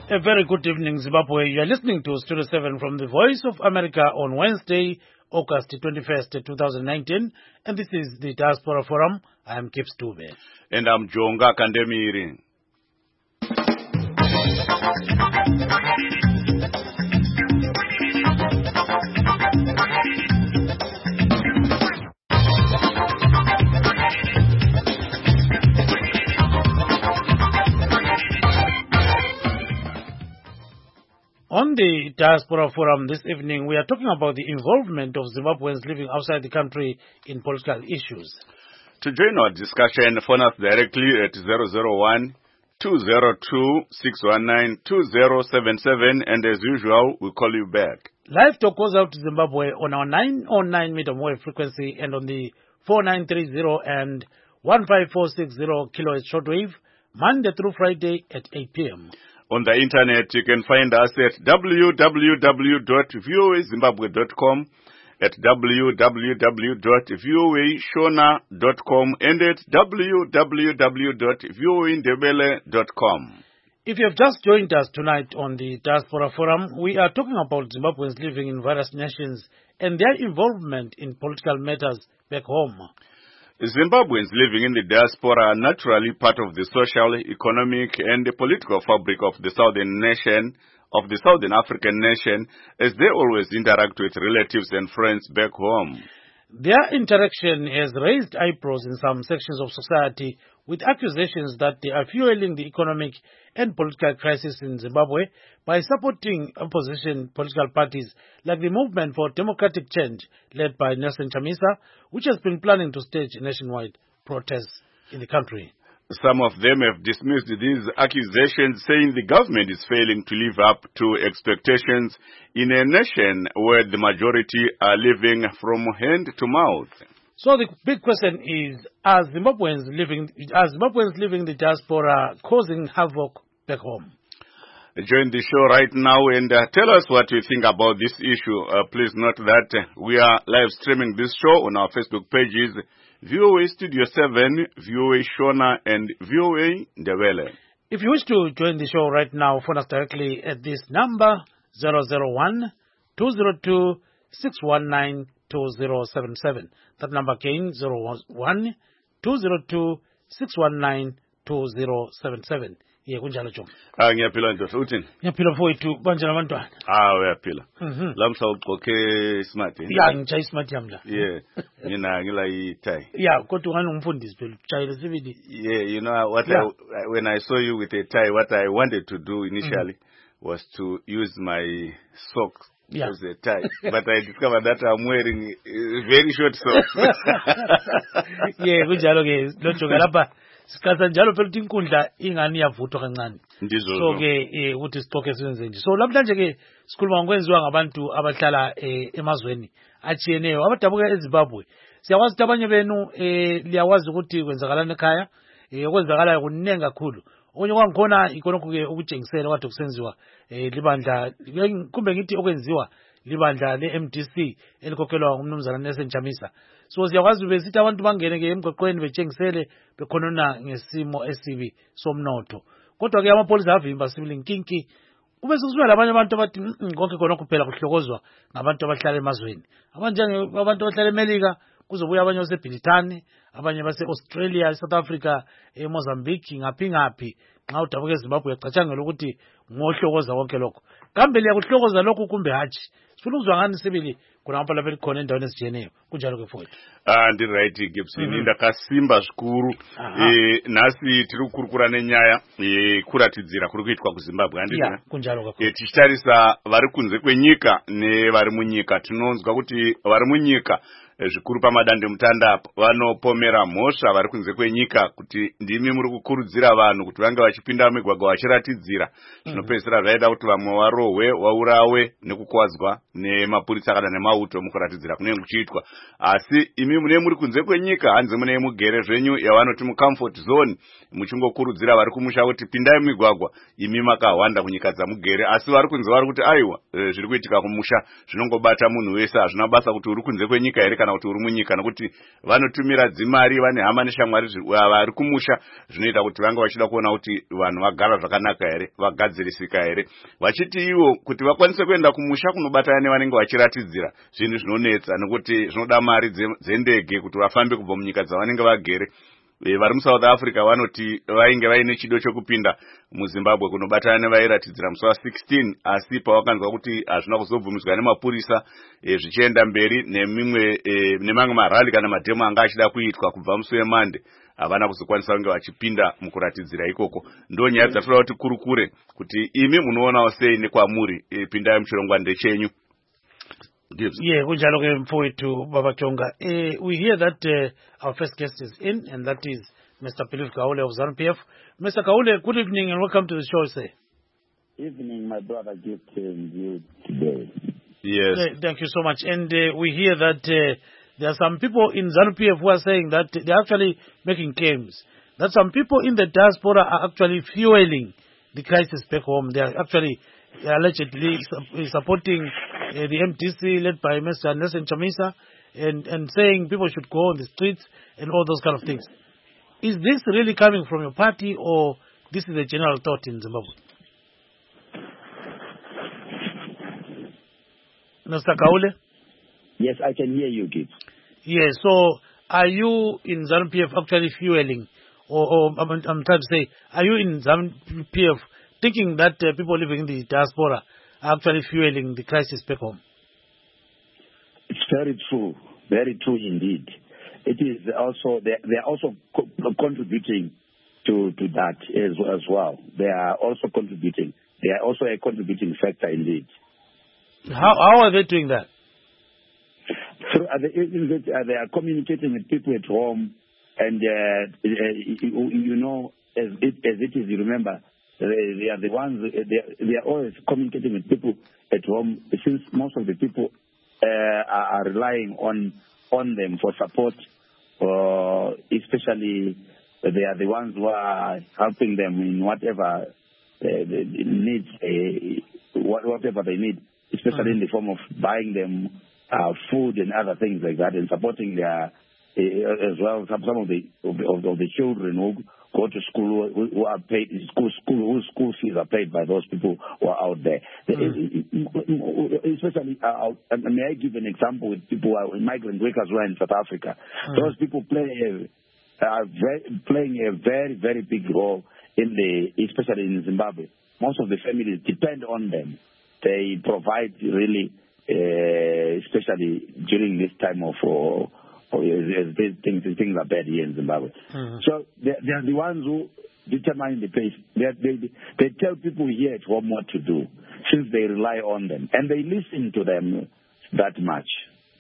A very good evening, Zimbabwe. You are listening to Studio 7 from the Voice of America on Wednesday, August 21st, 2019. And this is the Diaspora Forum. I am Gibbs Dube. And I'm Jonga Kandemiri. On the Diaspora Forum this evening, we are talking about the involvement of Zimbabweans living outside the country in political issues. To join our discussion, phone us directly at 001-202-619-2077, and as usual, we'll call you back. Live talk goes out to Zimbabwe on our 909 medium wave frequency and on the 4930 and 15460 kilohertz shortwave, Monday through Friday at 8 p.m. On the internet, you can find us at www.voazimbabwe.com, at www.voashona.com, and at www.voaindebele.com. If you have just joined us tonight on the Diaspora Forum, we are talking about Zimbabweans living in various nations and their involvement in political matters back home. Zimbabweans living in the diaspora are naturally part of the social, economic, and the political fabric of the Southern African nation, as they always interact with relatives and friends back home. Their interaction has raised eyebrows in some sections of society, with accusations that they are fueling the economic and political crisis in Zimbabwe by supporting opposition political parties like the Movement for Democratic Change, led by Nelson Chamisa, which has been planning to stage nationwide protests in the country. Some of them have dismissed these accusations, saying the government is failing to live up to expectations in a nation where the majority are living from hand to mouth. So the big question is, are Zimbabweans living in the diaspora causing havoc back home? Join the show right now and tell us what you think about this issue. Please note that we are live streaming this show on our Facebook pages, VOA Studio 7, VOA Shona, and VOA Ndebele. If you wish to join the show right now, phone us directly at this number, 001-202-619-2077. That number again, 001-202-619-2077. Yeah, kunjalo John. Ngiyaphila ndoda uthini? Ngiyaphila mfowethu banje nabantwana. Uyaphila. Lamhla ugqoke smart. Yeah, ngitshaya smart yamla. Yeah. Mina ngila itie. Yeah, kodwa ngani umfundisi phela utshayile sibili. Yeah, you know what when I saw you with a tie, what I wanted to do initially was to use my socks as a tie, but I discovered that I'm wearing very short socks. Yeah, kunjalo ke lojonga lapha sikhaza njalo phela ukuthi inkundla ingani yavuthwa kancane. So ke ukuthi siqoke senze nje. So namhlanje ke sikhuluma ngokwenziwa ngabantu abahlala emazweni achiyeneyo abadabuka eZimbabwe. Siyakwazi ukuthi abanye benu liyawazi ukuthi kwenzakalana ekhaya, okwenzakalayo kuningi kakhulu. Okunye kwangikhona ikhonokho ke ukutshengisela kade kusenziwa libandla kumbe ngithi okwenziwa libandla le-MDC elikhokhelwa ngumnumzana Nelson Chamisa. So siyakwazi besithi abantu bangene ke emgwaqweni betshengisele bekhonona ngesimo esibi somnotho. Kodwa ke amapolisa avimba sibili nkinki. Kube sekusuka labanye abantu abathi konke khona kuphela kuhlokozwa ngabantu abahlala emazweni. Abantu abahlala eMelika, kuzobuya abanye baseBrithani, abanye base-Australia, South Africa, eMozambique, ngaphi nxa udabuka eZimbabwe uyacatshangela ukuthi ngohlokoza konke lokho. Kambe liyakuhlokoza lokhu kumbe hatshi? Sifuna ukuzwa ngani sibili kunapha lapha likhona endaweni ezijeneyo. Kunjalo ke mfowethu. Ndi right Gibson, ndakasimba zvikuru. Nasi tiri kukurukura nenyaya kuratidzira kuri kuitwa kuZimbabwe handina. Kunjalo kakhulu. Tichitarisa vari kunze kwenyika nevari munyika, tinonzwa kuti vari munyika zvikuru pamadande mutanda vanopomera mhosva vari kunze kwenyika kuti ndimi muri kukurudzira vanhu kuti vange vachipinda mumigwagwa vachiratidzira. Zvinopedzisira zvaida kuti vamwe varohwe, vaurawe nekukwadzwa nemapurisa kana nemauto mukuratidzira kunenge kuchiitwa. Asi imi mune muri kunze kwenyika hanzi mune mugere zvenyu yavanoti mucomfort zone, muchingokurudzira vari kumusha kuti pindai mumigwagwa, imi makahwanda kunyika dzamugere. Asi vari kunze vari kuti aiwa zviri kuitika kumusha zvinongobata munhu wese, hazvina basa kuti uri kunze kwenyika here kana kana kuti uri munyika, nokuti vanotumira dzimari, vane hama neshamwari vari kumusha, zvinoita kuti vanga vachida kuona kuti vanhu vagara zvakanaka here, vagadzirisika here, vachiti ivo kuti vakwanise kuenda kumusha kunobatana nevanenge vachiratidzira zvinhu zvinonetsa, nokuti zvinoda mari dzendege kuti vafambe kubva munyika dzavanenge vagere. Vari muSouth Africa vanoti vainge vaine chido chokupinda muZimbabwe kunobatana nevairatidzira musi wa16, asi pavakanzwa kuti hazvina kuzobvumidzwa nemapurisa zvichienda mberi nemamwe marali kana madhemo anga achida kuitwa kubva musi weMonday, havana kuzokwanisa kunge vachipinda mukuratidzira ikoko. Ndo nyaya dzatoda kuti kurukure kuti imi munoonawo sei nekwamuri, pindai muchirongwa ndechenyu. Yeah, kunjalo ke mfowethu Baba Chonga. We hear that our first guest is in, and that is Mr. Philip Kaule of ZANU-PF. Mr. Kaule, good evening and welcome to the show, sir. Evening, my brother. Good to you today. Yes. Thank you so much. And we hear that there are some people in ZANU-PF who are saying that they're actually making claims that some people in the diaspora are actually fueling the crisis back home. They are actually allegedly supporting the MDC led by Mr. Nelson Chamisa and saying people should go on the streets and all those kind of things. Is this really coming from your party, or this is a general thought in Zimbabwe? Mr. Kaule? Yes, I can hear you, Gibbs. Yes, so are you in ZANU-PF actually fueling, or I'm trying to say, are you in ZANU-PF thinking that people living in the diaspora are actually fueling the crisis back home? It's very true indeed. It is also, they are also contributing to that as well. They are also contributing. They are also a contributing factor indeed. How are they doing that? So they are communicating with people at home, and you know, as it is, you remember, they are the ones. They are always communicating with people at home, since most of the people are relying on them for support. Especially, they are the ones who are helping them in whatever needs, whatever they need, especially in the form of buying them food and other things like that, and supporting their as well some of the children who go to school, who are paid whose school fees are paid by those people who are out there. Especially, may I give an example with people who are migrant workers who are in South Africa? Those people playing a very, very big role especially in Zimbabwe. Most of the families depend on them. They provide really, especially during this time of things are bad here in Zimbabwe. So they are the ones who determine the pace. They tell people here at home what to do, since they rely on them, and they listen to them that much.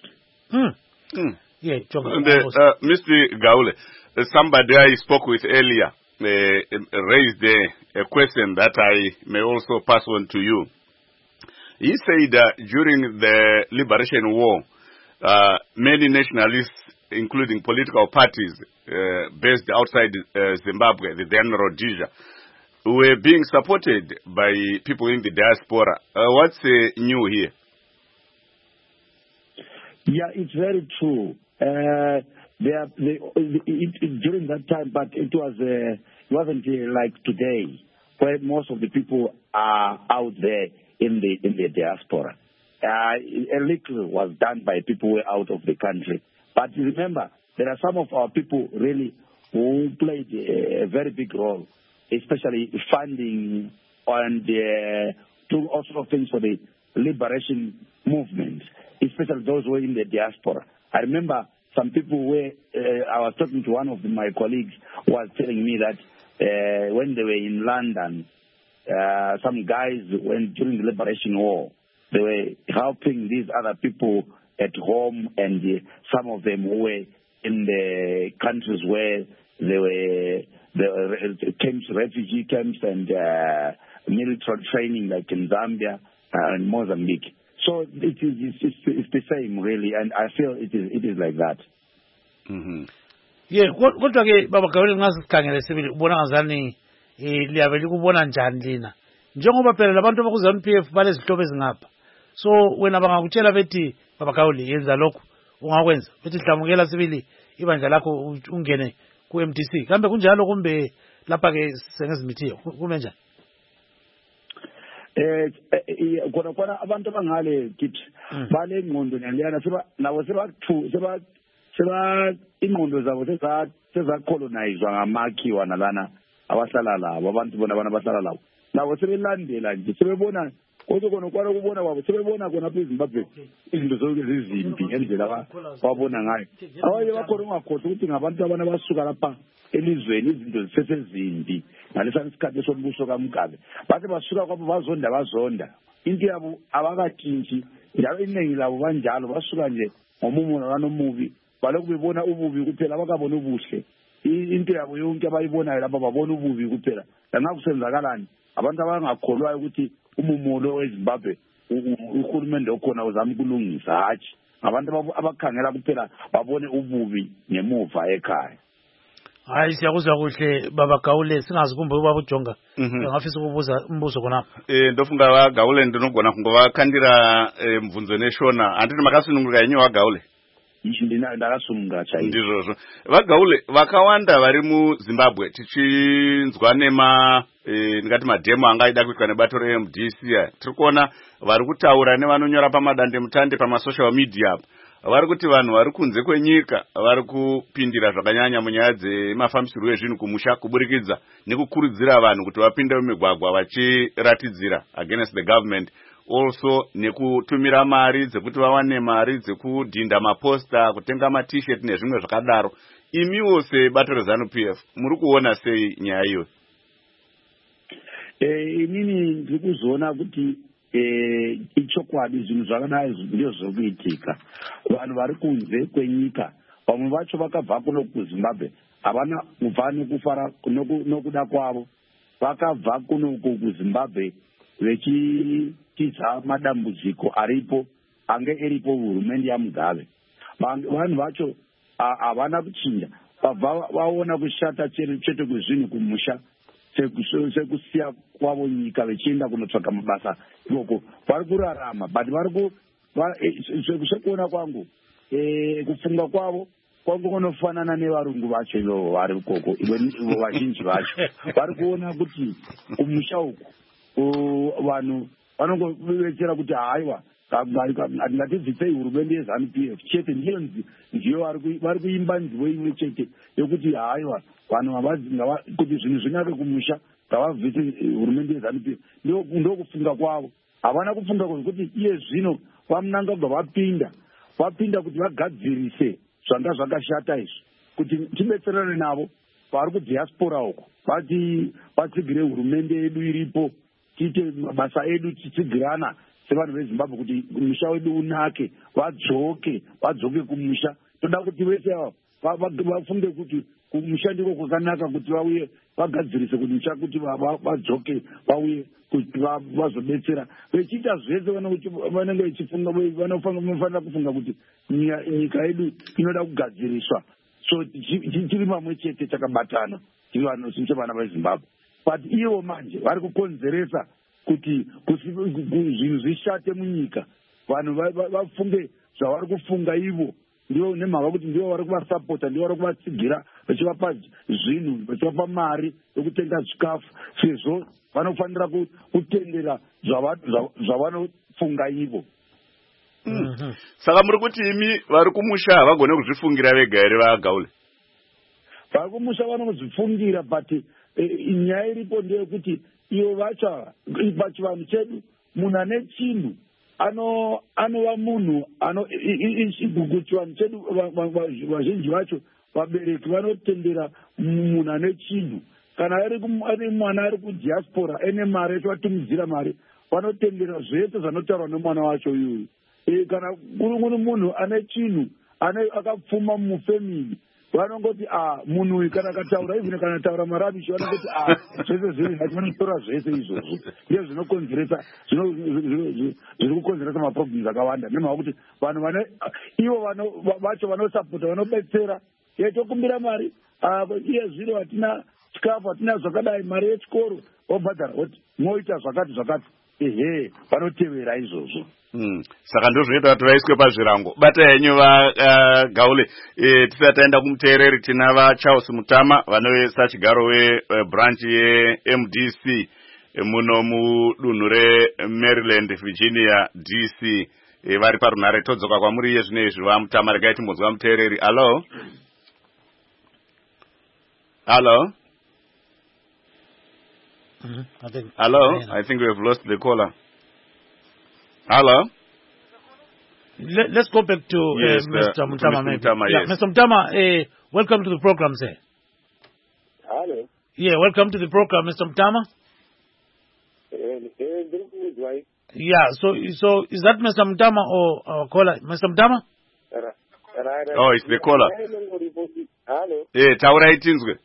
Yeah, Mr. Gaule, somebody I spoke with earlier raised a question that I may also pass on to you. He said during the Liberation War, many nationalists, including political parties based outside Zimbabwe, the then Rhodesia, were being supported by people in the diaspora. What's new here? Yeah, it's very true. During that time, but it wasn't like today, where most of the people are out there in the diaspora. A little was done by people who were out of the country. But remember, there are some of our people really who played a very big role, especially funding and doing all sorts of things for the liberation movement, especially those who were in the diaspora. I remember some people were, I was talking to one of my colleagues who was telling me that when they were in London, some guys went during the Liberation War. They were helping these other people at home, and some of them who were in the countries where there were camps, refugee camps, and military training, like in Zambia and Mozambique. So it's the same, really, and I feel it is like that. Yeah, kodwa ke baba Kaule ngasikhangele sibili ubona ngazani liyabe likubona njani lina njengoba phela labantu abakuZANU-PF balezihlobo ezingapha. So wena bangakutshela bethi baba Kaule yenza lokhu, ungakwenza uthi hlamukela sibili ibandla lakho ungene ku MDC kambe kunjalo kumbe lapha ke sengezimithiyo kume njani? Kona abantu abangale kithi bale ngqondo naliyana nabo seba ingqondo zabo sezacolonizwa ngamakhiwa nalana abahlala labo abantu bona abahlala labo nabo sebelandela nje sebebona kodwa kona kubona kwabo sebebona kona lapha eZimbabwe izinto zonke zizimbi ngendlela babona ngayo abaye bakhona ungakhohlwa ukuthi ngabantu abasuka lapha elizweni izinto zisesezimbi ngalesa isikhathi sombuso kaMugabe bathi basuka kwabo bazonda into yabo abakathinti njalo iningi labo banjalo basuka nje ngomumo nomubi balokhu bebona ububi kuphela abakabona ubuhle into yabo yonke abayibonayo lapha babona ububi kuphela langakusenzakalani abantu abangakholwayo ukuthi umumulo weZimbabwe uhulumende okhona uzama ukulungisa hatshi abantu abakhangela kuphela babone ububi ngemuva ekhaya. Hayi siyakuzwa kuhle baba Gawule singazi kumbe ubaba uJonga ngafisa ukubuza umbuzo khonapha ndofunga wa Gawule ndinogona kungoba khandira mvunzo neshona anditi makasununguka yenyewe wa Gawule ishindina ndakasununga chaizvo ndizvozvo vaGawule vakawanda vari muZimbabwe tichinzwa nema ndingati madhemo angaida kuitwa nebato reMDC tiri kuona vari kutaura nevanonyora pamadande mutande pamasocial media vari kuti vanhu vari kunze kwenyika vari kupindira zvakanyanya munyaya dzemafambisirwo ezvinhu kumusha kuburikidza nekukurudzira vanhu kuti vapinde mumigwagwa vachiratidzira against the government also nekutumira mari dzekuti vawane mari dzekudhinda maposta kutenga maT-shirt nezvimwe zvakadaro. Imiwo sebato reZANU-PF muri kuona sei nyaya iyo? Inini ndiri kuzoona kuti ichokwadi zvinhu zvakadai ndizvo zvokuitika. Vanhu vari kunze kwenyika vamwe vacho vakabva kuno kuZimbabwe havana kubva nekufara nokuda kwavo vakabva kuno kuZimbabwe vechitiza madambudziko aripo ange eripo hurumende yaMugabe. Vanhu vacho havana kuchinja vabva vaona kushata chete kwezvinhu kumusha sekusiya kwavo nyika vechienda kunotsvaga mabasa ikoko vari kurarama but sekuona kwangu kufunga kwavo kwangu kunofanana nevarungu vacho ivo vari ikoko vazhinji vacho vari kuona kuti kumusha uku vanhu vanongovetsera kuti haiwa hatingatibvisei hurumende yeZANU-PF chete ndiyo vari kuimba nzivo imwe chete yokuti haiwa vanhu kuti zvinhu zvinake kumusha ngavabvise hurumende yeZANU-PF ndokufunga kwavo. Havana kufunga kuti iye zvino vamunangagwa vapinda kuti vagadzirise zvanga zvakashata izvi kuti tibetserane navo vari kudiaspora uko vati vatsigire hurumende yedu iripo tiite mabasa edu titsigirana sevanhu veZimbabwe kuti musha wedu unake vadzoke kumusha. Toda kuti vese vafunge kuti kumusha ndiko kwakanaka kuti vauye vagadzirise kuti musha kuti vadzoke vauye kuti vazobetsera vechiita zvese vanenge vechifunga vanofanira kufunga kuti nyika yedu inoda kugadziriswa so tiri mamwe chete takabatana tiri vanhu sevana veZimbabwe but ivo manje vari kukonzeresa kuti zvinhu zvishate munyika vanhu vafunge zvavari kufunga ivo ndivo nemhaka kuti ndivo vari kuvasapota ndivo vari kuvatsigira vachivapa zvinhu vachivapa mari yokutenga zvikafu sezvo vanofanira kutendera zvavanofunga ivo. Saka muri kuti imi vari kumusha havagone kuzvifungira vega here vaGawule? Vari kumusha vanozvifungira but nyaya iripo ndeyekuti ivo vacho pachivanhu chedu munhu ane chinhu anova munhu kuchivanhu chedu vazhinji vacho vabereki vanotendera munhu ane chinhu kana ari mwana ari kudiaspora ene mari echivatumidzira mari vanotendera zvese zvanotaurwa nemwana wacho iyoyo. Kana kuri munhu ane chinhu akapfuma mufemili vanongoti munhu uyu kana akataura even kana ataura marabishi vanongoti zvese zviri hati vanotora zvese izvozvo ndizvo zvinokonzeresa zviri kukonzeresa maproblems akawanda nemhaka kuti vanhu ivo vacho vanosapota vanobetsera tokumbira mari iye zviro hatina chikafu hatina zvakadai mari yechikoro wobhadhara kuti moita zvakati ehe vanotevera izvozvo. Saka ndozvinoita kuti vaiswe pazvirango. Bata henyu Gaule, tisati taenda kumuteereri tina vaCharles Mutama vanoisa chigaro webranch yeMDC muno mudunhu reMaryland, Virginia, DC. Vari parunhare todzoka kwamuri iye zvino izvi vaMutama. Regai timbonzwa muteereri. Hello? Hello? Hello? I think we have lost the caller. Hello? Let's go back to yes, Mr. Mutama. Mutama, yes. Mr. Mutama, welcome to the program, sir. Hello. Yeah, welcome to the program, Mr. Mutama. Yeah, so is that Mr. Mutama or caller? Mr. Mutama? Oh, it's the caller. Hello. Taurai tinzwe.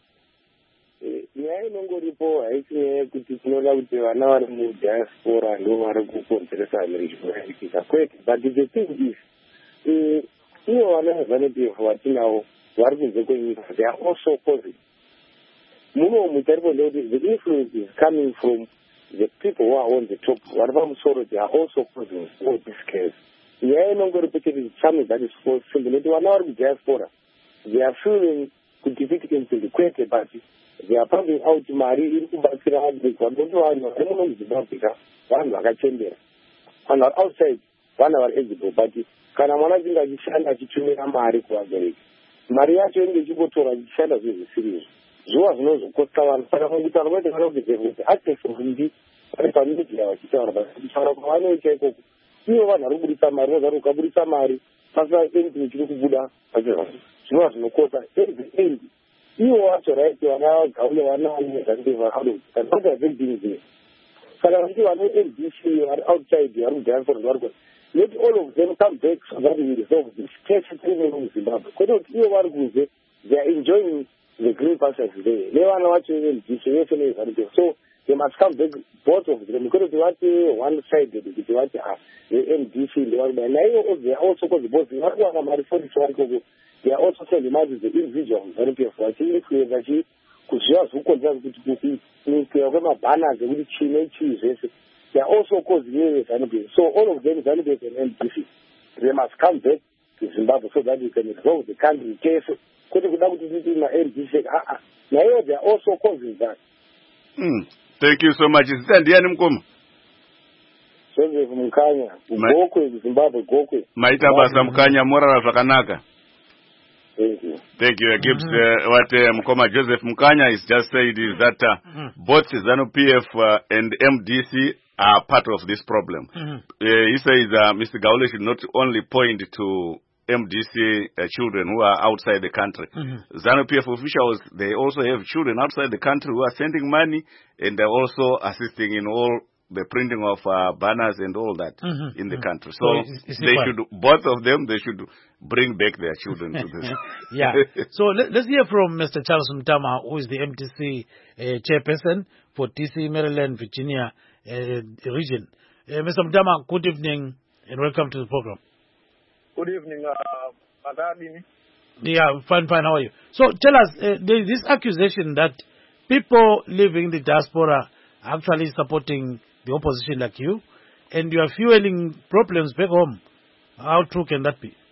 Nyaya inongoripo haisi kuti tinoda kuti vana vari mudiaspora ndo vari kukonzeresa mirichinoaitika kwete, but the thing is ivo vana veZANU-PF vatinavo vari kunze kwenyika, they are also causing. Muno mutaripo ndekuti the influence is coming from the people who are on the top, vari pamusoro, they are also causing all this case. Nyaya inongoripo chete something that is so simple, nekuti vana vari mudiaspora, they are feeling kuti victims kwete, but they are pumping out mari iri kubatsira advocate vanoti vanhu vari muno muZimbabwe vanhu vakachembera, vanhu vari outside vana vari eligible, but kana mwana achinge achishanda achitumira mari kuvabereki, mari yacho inenge ichimbotora achishanda zvezvisirizvo, zvova zvinozokosta vanhu. Saka munyika vanoti vanogezera kuti access mbi vari pamedia vachitaura, kutaura kwavanoita ikoko ivo vanhu vari kubudisa mari, vozari ukabudisa mari pasina anything chiri kubuda zvinova zvinokosta end. Ivo vacho right vana Gaule vana nezandeva out of what are they doing there? Saka vanti vano NDC vari outside vari kudiaspora vari kuti let all of them come back so that we resolve this case in Zimbabwe. Kwete kuti ivo vari kunze, they are enjoying the green pastures there. Nevana vacho NDC vese nezandeva, so they must come back, both of them. Kwete kuti vati one sided kuti vati the NDC ndevari bai naivo, they are also cause both vari kuwana mari for vari koko. They are also sending money to the individuals ZANU-PF vachiinfluenza kuziva zvikukonzera kuti kukwira kwemabhana zvekuti chine chii zvese, they are also causing ZANU-PF. So all of them, ZANU-PF and NDC, they must come back to Zimbabwe so that we can resolve the country case. Kwete kuda kuti titi NDC naivo, they are also causing that. Thank you so much. Ndiani mukoma? Joseph Mukanya, Gokwe, Zimbabwe, Gokwe. Maita basa Mukanya, morara zvakanaka. Thank you. Gibbs, what Mukoma Joseph Mukanya is just said is that both ZANU-PF and MDC are part of this problem. He says Mr. Gaule should not only point to MDC children who are outside the country. ZANU-PF officials, they also have children outside the country who are sending money, and they're also assisting in all the printing of banners and all that in the country. So they should, both of them, they should bring back their children to this. Yeah. So let's hear from Mr. Charles Mutama, who is the MDC chairperson for DC, Maryland, Virginia region. Mr. Mutama, good evening and welcome to the program. Good evening, Madam. Yeah, fine. How are you? So tell us, there is this accusation that people living in the diaspora are actually supporting the opposition like you, and you are fueling problems back home. How true can that be?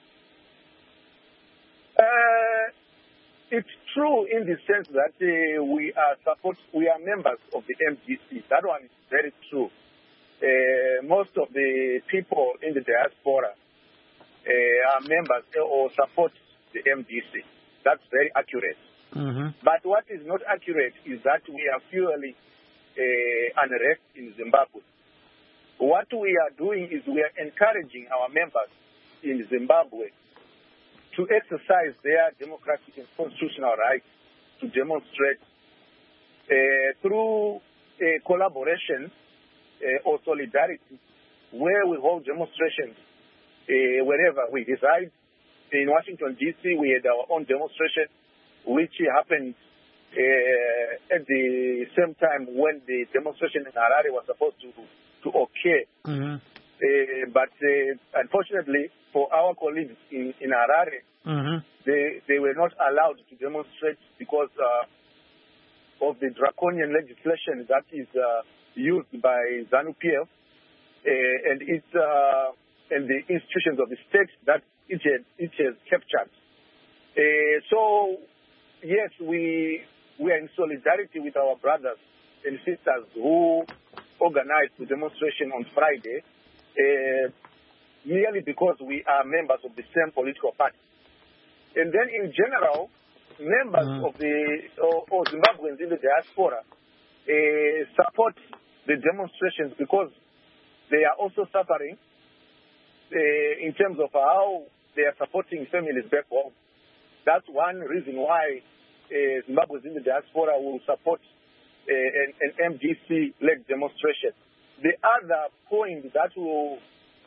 It's true in the sense that we are members of the MDC. That one is very true. Most of the people in the diaspora are members or support the MDC. That's very accurate. But what is not accurate is that we are fueling unrest in Zimbabwe. What we are doing is we are encouraging our members in Zimbabwe to exercise their democratic and constitutional rights to demonstrate through collaboration or solidarity, where we hold demonstrations wherever we reside. In Washington, D.C., we had our own demonstration, which happened at the same time when the demonstration in Harare was supposed to occur. But unfortunately for our colleagues in Harare, they were not allowed to demonstrate because of the draconian legislation that is used by ZANU-PF and the institutions of the state that it has captured. So, yes, we are in solidarity with our brothers and sisters who organized the demonstration on Friday, merely because we are members of the same political party. And then, in general, members of Zimbabweans in the diaspora support the demonstrations because they are also suffering in terms of how they are supporting families back home. That's one reason why Zimbabweans in the diaspora will support an MDC-led demonstration. The other point that will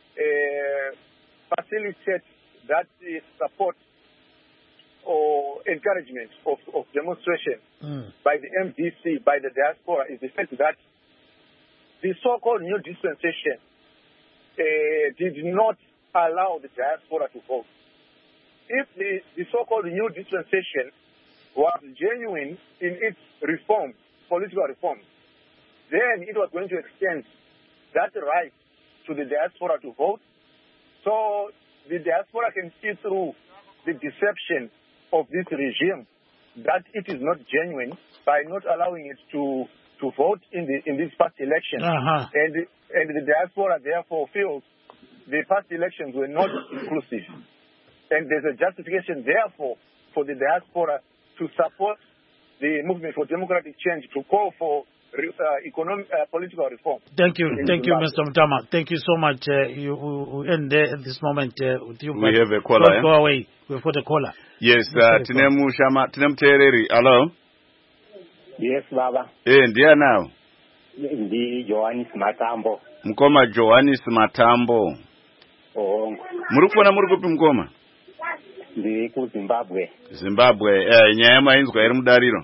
facilitate that support or encouragement of demonstration by the MDC, by the diaspora, is the fact that the so-called new dispensation did not allow the diaspora to vote. If the so-called new dispensation was genuine in its reforms, political reforms, then it was going to extend that right to the diaspora to vote. So the diaspora can see through the deception of this regime that it is not genuine by not allowing it to vote in this past election. And the diaspora therefore feels the past elections were not inclusive. And there's a justification, therefore, for the diaspora to support the movement for democratic change, to call for political reform. Thank you, Mr. Mutama. Thank you so much. You end there at this moment with you. We have a caller. Don't go away. We've got a caller. Yes, Tinemu Shama, Tinem Tereri. Hello? Yes, Baba. Ndiye now? Ndi Johannes Matambo. Mkoma Johannes Matambo. Muri kuona muri kupi Mkoma? Ndi ku Zimbabwe. Zimbabwe, nyama inzwa iri mudariro.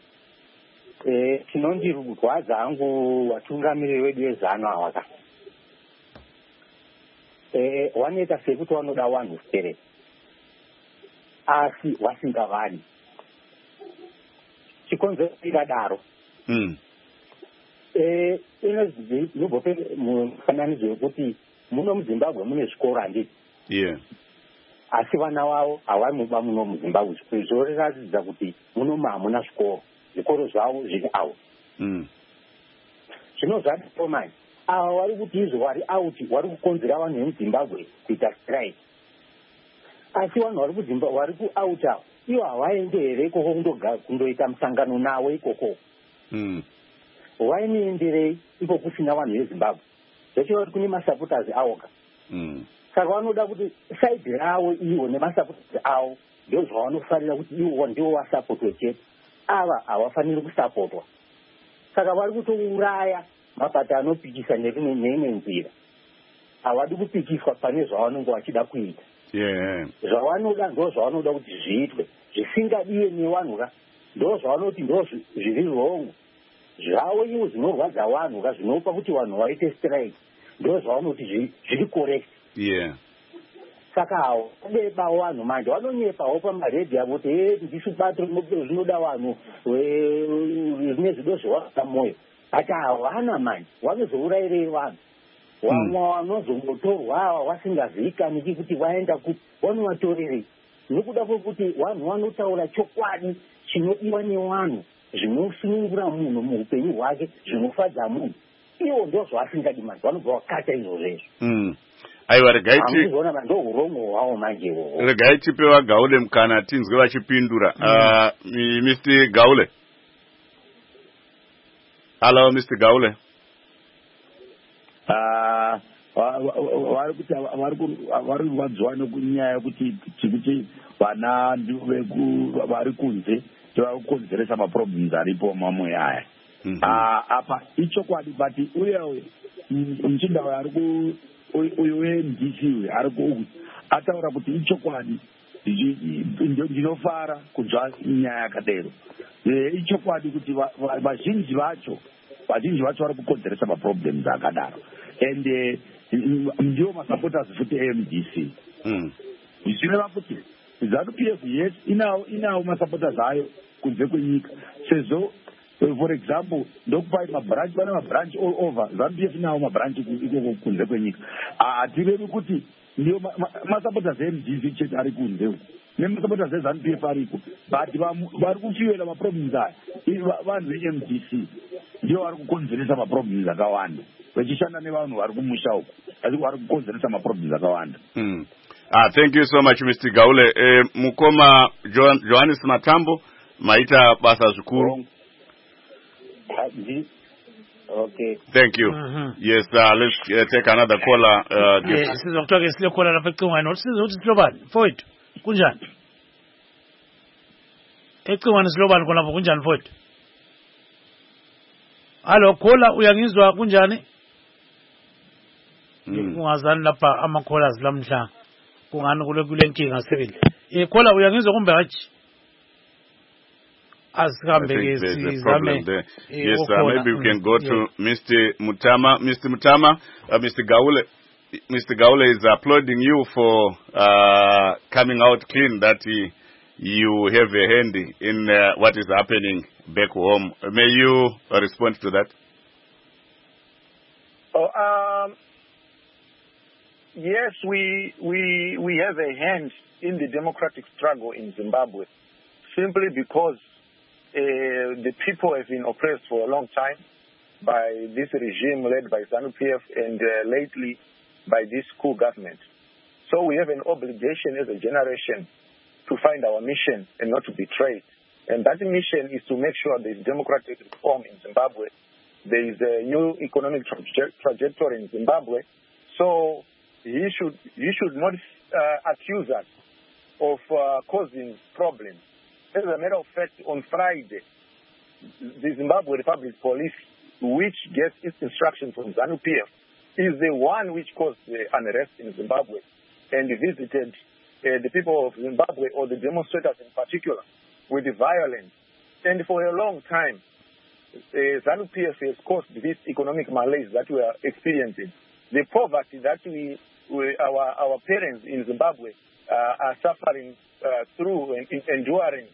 Tinondirwa dzangu watungamiriri wedu wezano awaka. Wanoita sekuti wanoda vanhu stere. Asi wasingavani. Chikonzera daro. Inobva mufananidzo wekuti muno muZimbabwe mune zvikoro handiti. Yeah. Asi vana vavo havamuba muno muZimbabwe. Zvoratidza kuti muno hamuna zvikoro. Zvikoro zvavo zviri out. Zvinozvadiro manje. Ava vari kuti izvo vari out vari kukonzera vanhu vemuZimbabwe kuita strike. Asi vanhu vari kuout avo ivo havaende here ikoko kundoita musangano navo ikoko. Vainoenderei iko kusina vanhu veZimbabwe. Zvachiva kuti kune masupporters avoka. Saka vanoda kuti saidi ravo ivo nemasupporters avo ndozvavanofarira kuti ivo ndivo vasapotwe chete. Ava havafaniri kusapotwa. Saka vari kutouraya mabata anopikisa neimwe nzira. Havadi kupikiswa pane zvavanenge vachida kuita. Zvavanoda ndozvavanoda kuti zviitwe. Zvisingadiwe nevanhu ka. Ndozvavanoti ndozviri wrong. Zvavo ivo zvinorwadza vanhu ka zvinopa kuti vanhu vaite strike. Ndozvavanoti zviri correct. Saka hawo beba vanhu manje vanonyepawo pamaredhi avo kuti ndisu bato zvinoda vanhu zvine zvido zvevaka moyo. Ati havana manje vanozourayirei vanhu. Vamwe vanozongotorwa vasingazivikaniki kuti vaenda kuti vanovatorerei. Nokuda kwekuti vanhu vanotaura chokwadi chinodiwa nevanhu zvinosunungura munhu muupenyu hwake zvinofadza munhu. Ivo ndozvavasingadi manje vanobva vakata izvozvezvo. Aiwa regai tipewa Gaule mukana tinzwe vachipindura. Mr. Gaule. Hello, Mr. Gaule. Vari kurwadziwa nenyaya yekuti vana vari kunze vari kukonzeresa maproblems aripo mamwe aya. Apa ichokwadi but uye muchinda uyu weMDC ataura kuti ichokwadi ndinofara kunzwa nyaya yakadero. Ichokwadi kuti vazhinji vacho vari kukonzeresa maproblems akadaro and ndiwo masupporters futi eMDC. Zvichireva kuti ZANU-PF yes inawo masupporters ayo kunze kwenyika sezvo For example, ndokupai mabranch pane mabranch all over ZANU-PF nawo mabranch ikoko kunze kwenyika hatirevi kuti ndiyo masupporters eMDC chete ari kunze uko nemasupporters eZANU-PF ariko but vari kufuela maproblems aya vanhu veMDC ndiyo vari kukonzeresa maproblems akawanda vachishanda nevanhu vari kumusha uko asi vari kukonzeresa maproblems akawanda. Thank you so much Mr. Gaule. Mukoma Johannes Matambo maita basa zvikuru. Okay. Thank you. Yes, let's take another caller. Yes, sizokuthoka isile caller lapha ecingweni. Usizothi silobani? Mfowethu, kunjani? Ecingweni silobani khona kunjani mfowethu? Hallo, caller uyangizwa kunjani? Ungazani lapha ama callers lamhla. Kungani kule nkinga sibili. Caller uyangizwa kumbe hathi? There's a problem there. Yes, maybe we can go to Mr. Mutama. Mr. Mutama, Mr. Gaule is applauding you for coming out clean that you have a hand in what is happening back home. May you respond to that? Yes, we have a hand in the democratic struggle in Zimbabwe, simply because the people have been oppressed for a long time by this regime led by ZANU-PF and lately by this coup government. So we have an obligation as a generation to find our mission and not to betray it. And that mission is to make sure there is democratic reform in Zimbabwe. There is a new economic trajectory in Zimbabwe. So you should not accuse us of causing problems. As a matter of fact, on Friday, the Zimbabwe Republic Police, which gets its instruction from ZANU-PF, is the one which caused the unrest in Zimbabwe and visited the people of Zimbabwe, or the demonstrators in particular, with the violence. And for a long time, ZANU-PF has caused this economic malaise that we are experiencing. The poverty that our parents in Zimbabwe are suffering through and enduring.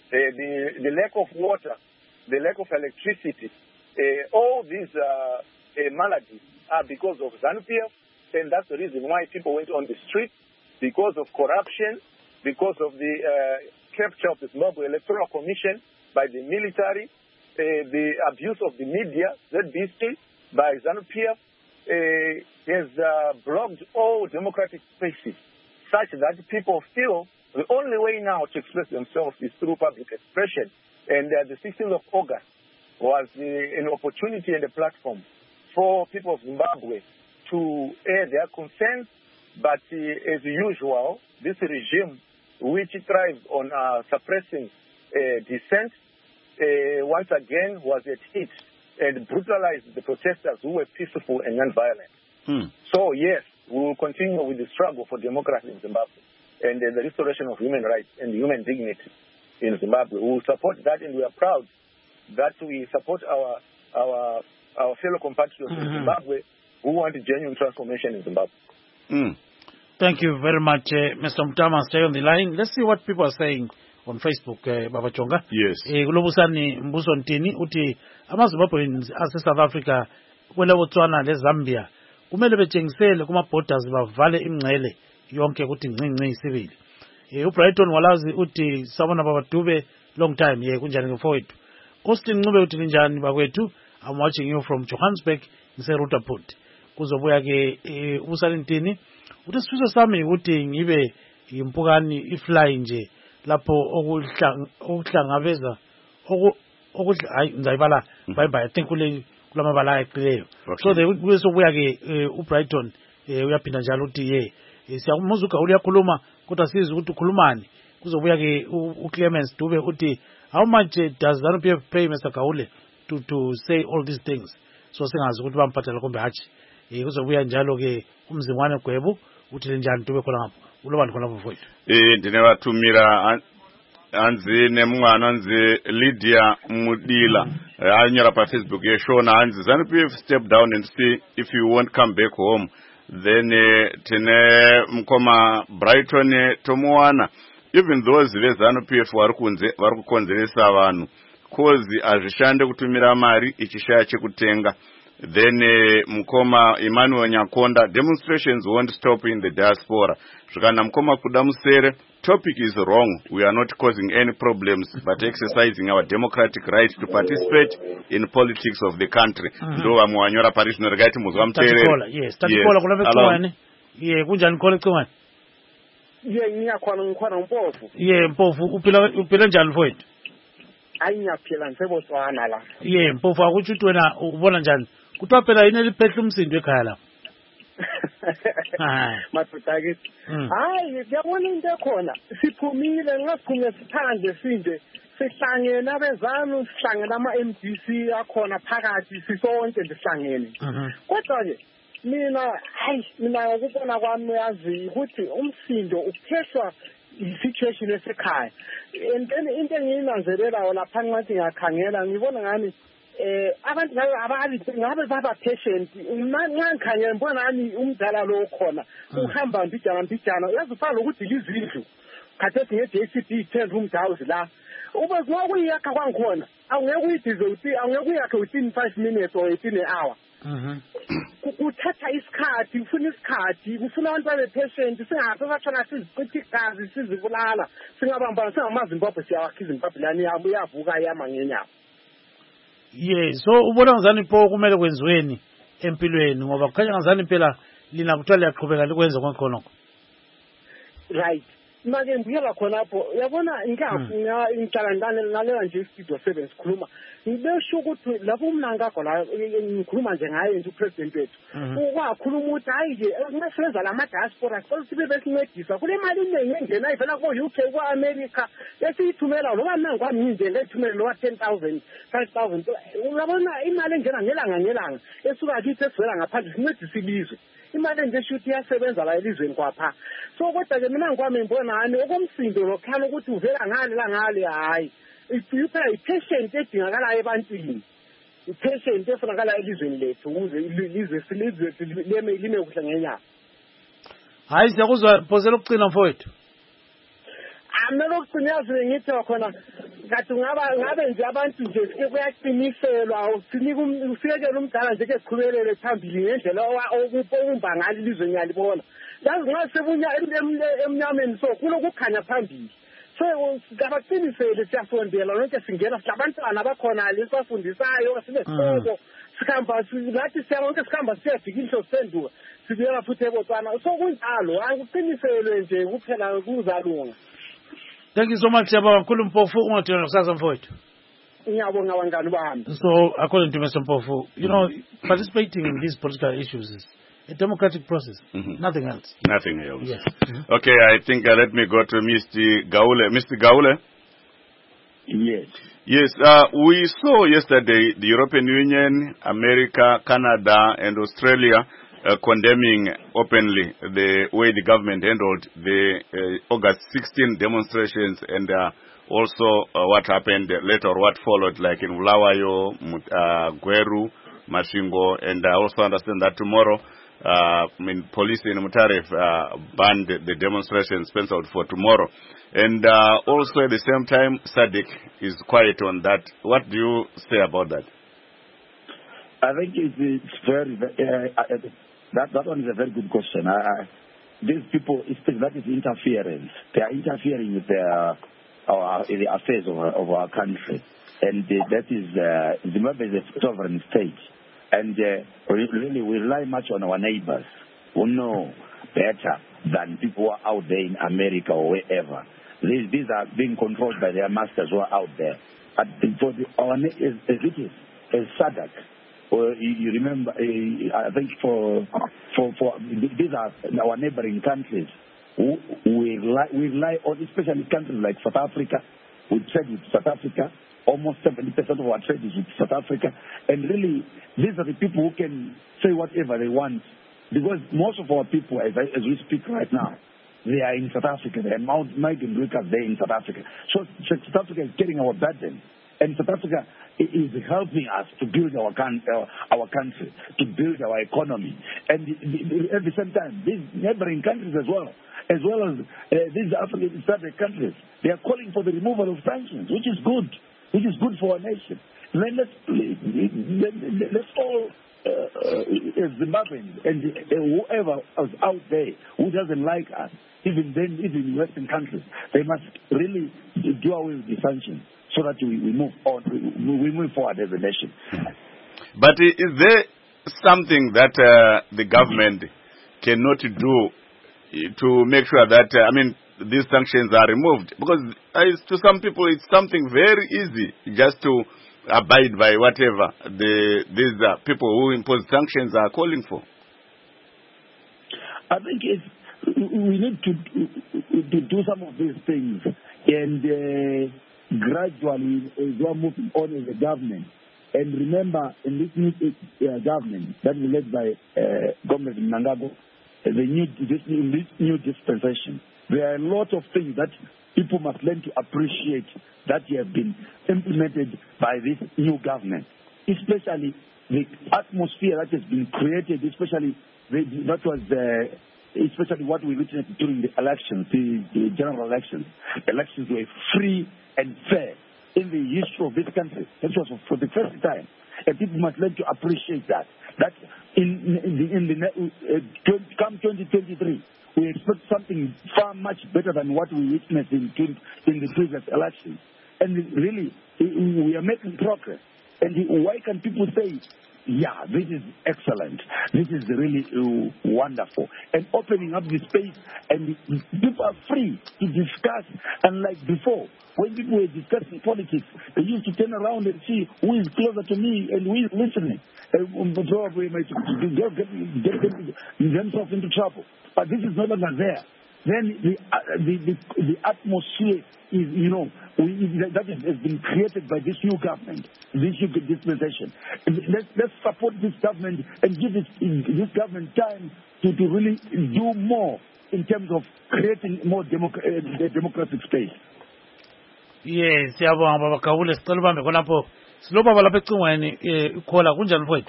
The lack of water, the lack of electricity, all these maladies are because of ZANU-PF, and that's the reason why people went on the street, because of corruption, because of the capture of the Zimbabwe Electoral Commission by the military, the abuse of the media, ZBC, by ZANU-PF, has blocked all democratic spaces, such that people feel the only way now to express themselves is through public expression. And the 16th of August was an opportunity and a platform for people of Zimbabwe to air their concerns. But as usual, this regime, which thrives on suppressing dissent, once again was at it and brutalized the protesters who were peaceful and non-violent. So yes, we will continue with the struggle for democracy in Zimbabwe and the restoration of human rights and human dignity in Zimbabwe. We will support that, and we are proud that we support our fellow compatriots in Zimbabwe who want a genuine transformation in Zimbabwe. Thank you very much, Mr. Mutama. Stay on the line. Let's see what people are saying on Facebook, Baba Chonga. Yes. Kulobusani Mbuso Ntini uti amaZimbabweans ase South Africa kwela Botswana le Zambia kumele betshengisele kuma borders bavale imngcele yonke ukuthi ncinci isibili. uBrighton walazi uthi sabona Baba Dube long time kunjani ngefowethu. Austin Ncube uthi njani bakwethu. I'm watching you from Johannesburg ngise Rutherford. Kuzobuya ke ubusani Ntini uthi sifiso sami ukuthi ngibe impukani ifly nje lapho okuhlangabeza hayi ngizayibala bye I think kulamabala ayiqileyo. So kuyobuya ke uBrighton uyaphinda njalo uthi siyakumuza uGauli yakhuluma kodwa sizi ukuthi ukhulumani. Kuzobuya ke uClemens Dube uthi how much does ZANU-PF pay Mr. Gaule to say all these things? So singazi ukuthi bamphathela kumbe hatshi. Kuzobuya njalo ke umzingwane Gwebu uthi njani Dube khona ngapho ulobani khona mfowethu. Ndinevatumira anzi nemwana anzi Lydia Mudila anyara pa Facebook yeshona anzi ZANU-PF step down and see if you won't come back home. Then tine mkoma Brighton tomuwana even those ZANU-PF vari kukonzeresa vanhu kozi azvishande kutumira mari ichishaya chekutenga. Then mukoma Emmanuel Nyakonda, demonstrations won't stop in the diaspora. Zvikana mukoma kudamusere, topic is wrong. We are not causing any problems but exercising our democratic right to participate in politics of the country. Ndo amwanyora parishno regaiti muzwa mtere. Yes, tatikola kuna vekwane. Yeah, kunjani kole kwane. Yeah, ngiyakhona Mpofu. Yeah, Mpofu upila njani mfowethu? Ayiyaphila nseBotswana la. Yeah, Mpofu akuthi uthi wena ubona njani? Kuthiwa phela yini eliphethe umsindo ekhaya lapha. Madoda ke. Hayi, ngiyabona into ekhona. Siphumile ngaphume siphandle sinde. Sihlangene abezanu, sihlangene ama-MDC akhona phakathi sisonke ndihlangene. Kodwa ke mina ukubona kwami yazi ukuthi umsindo uphethwa i-situation esekhaya. And then into engiyinanzelelayo lapha ngithi ngiyakhangela ngibona ngani abantu ngabe baba patient ngikhangela ngibona ngani umdala lo khona uhamba mbijana yazi ufana ukuthi izindlu khathethi nge-JCB 10 room house la ube kuyakha kwangikhona awungeke uyidize uthi awungeke uyakhe within 5 minutes or within an hour. Kuthatha isikhathi ufuna isikhathi ufuna abantu abe-patient singasathona siziqithi igazi sizibulala singabambana singamaZimbabwe siyawakha iZimbabwe lani yabo uyavuka yama ngenyawo. Yeah, so ubona ngazani pho kumele kwenziweni empilweni ngoba kukhanya ngazani phela lina kuthiwa liyaqhubeka likwenza konke. Right. Manje ngiyela khonapho yabona ngicabangana naleyo nje istudio 7 sikhuluma ngibesho ukuthi lapho umnangakho la ngikhuluma nje ngaye nje upresident wethu ukwakhuluma ukuthi hayi nje ngisebenza la diaspora sibe besincedisa kule mali eningi engena ivela ko UK ko America lesiyithumela loba nangwami nje ngethumela lo 10,000 5,000 uyabona imali engena ngelanga esuka kithi esivela ngaphandle sincedisa ilizwe imali nje shuthi yasebenza la elizweni kwapha. So kodwa ke mina ngikwami ngibona ngani okomsindo lokhala ukuthi uvela ngale hayi iphela i-patient edingakalayo ebantwini i-patient efunakala elizweni lethu ukuze ilizwe lime kuhle ngenyanga. Hayi siyakuzwa phosela ukucina mfowethu. Amelo kugcina yazi ngithi khona ngathi ngabe nje abantu nje sike kuyaqiniselwa ufikele umdala nje ke siqhubelele phambili ngendlela okubumba ngalo ilizwe ngiyalibona. Yazi ngasebunya emnyameni so kulokukhanya phambili. So ngabaqinisele siyafondela lonke singena silabantwana abakhona lesibafundisayo sinesikolo sikhamba silathi siyabonke sikhamba siyafika inhlo senduka sibuyela futhi eBotswana. So kunjalo akuqiniselwe nje kuphela kuzalunga. Thank you so much, Mkhulu Mpofu. Ungathina kusasa mfowethu. Ngiyabonga bangani bami. So, according to Mr. Mpofu, you know, participating in these political issues is a democratic process. Nothing else. Nothing else. Yes. Okay, I think let me go to Mr. Gaule. Mr. Gaule? Yes. Yes, we saw yesterday the European Union, America, Canada, and Australia condemning openly the way the government handled the August 16 demonstrations and also what happened later or what followed, like in Bulawayo, Gweru, Mashingo, and I also understand that tomorrow police in Mutare banned the demonstrations penciled for tomorrow. And also at the same time, SADC is quiet on that. What do you say about that? I think it's very that one is a very good question. These people, that is interference. They are interfering with the affairs of our country. And that is, Zimbabwe is a sovereign state. And really we rely much on our neighbors who know better than people who are out there in America or wherever. These are being controlled by their masters who are out there. But for as SADC, or you remember, I think for these are our neighboring countries. We rely on, especially countries like South Africa. We trade with South Africa. Almost 70% of our trade is with South Africa. And really, these are the people who can say whatever they want. Because most of our people, as we speak right now, they are in South Africa. They are migrant workers there in South Africa. So South Africa is getting our burden. And South Africa is helping us to build our country, to build our economy. And at the same time, these neighboring countries as well as these African countries, they are calling for the removal of sanctions, which is good. which is good for our nation. Then let's all, as Zimbabweans and whoever is out there who doesn't like us, even in Western countries, they must really do away with the sanctions so that we move on, we move forward as a nation. But is there something that the government cannot do to make sure that, these sanctions are removed? Because to some people it's something very easy just to abide by whatever these people who impose sanctions are calling for. I think we need to do some of these things, and gradually as we are moving on as a government. And remember, in this new government that is led by Governor Mnangagwa, in this new dispensation, there are a lot of things that people must learn to appreciate that have been implemented by this new government, especially the atmosphere that has been created, especially what we witnessed during the elections, the general elections. Elections were free and fair in the history of this country. This was for the first time, and people must learn to appreciate that. That come 2023. We expect something far much better than what we witnessed in the previous elections. And really, we are making progress. And why can people say, yeah, this is excellent, this is really wonderful, and opening up the space, and people are free to discuss. Unlike before, when people were discussing politics, they used to turn around and see who is closer to me and who is listening. Probably might get themselves into trouble. But this is no longer there. Then the atmosphere is, that has been created by this new government, this new dispensation. Let's support this government and give this government time to really do more in terms of creating more democratic space. Yes, siyabonga baba Gawule, sicela ubambe khonapho. Silobaba lapha ecingweni ukhola kunjani mfowethu?